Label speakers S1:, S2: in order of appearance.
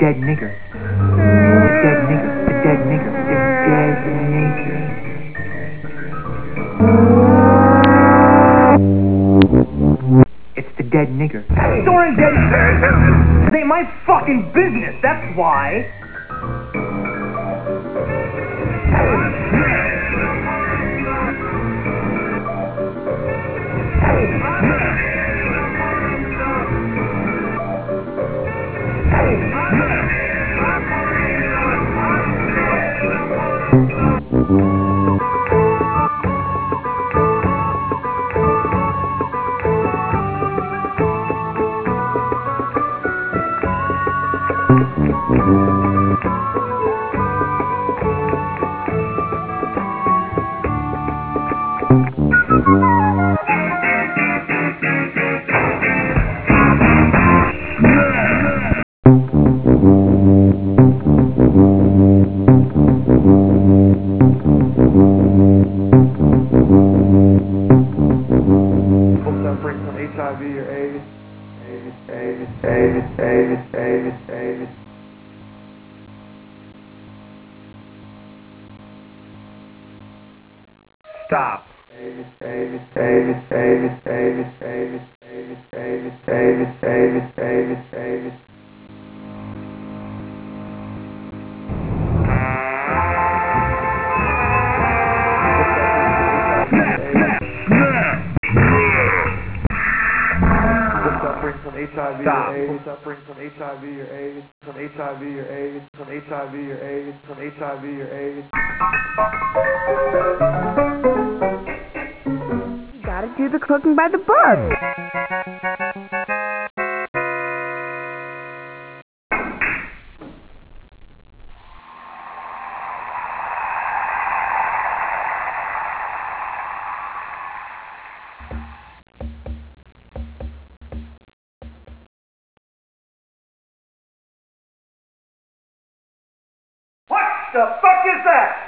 S1: dead nigger. It's a dead nigger. It's a dead nigger. It's a dead nigger. It's the dead nigger.
S2: Storing dead. This ain't my fucking business. That's why.
S3: Suffering from HIV or AIDS. AIDS.
S2: Stop.
S3: Suffering from HIV
S2: Stop.
S3: or AIDS. Suffering from HIV or AIDS. From HIV or AIDS. From HIV or AIDS. From HIV or AIDS.
S4: You gotta do the cooking by the book.
S2: What the fuck is that?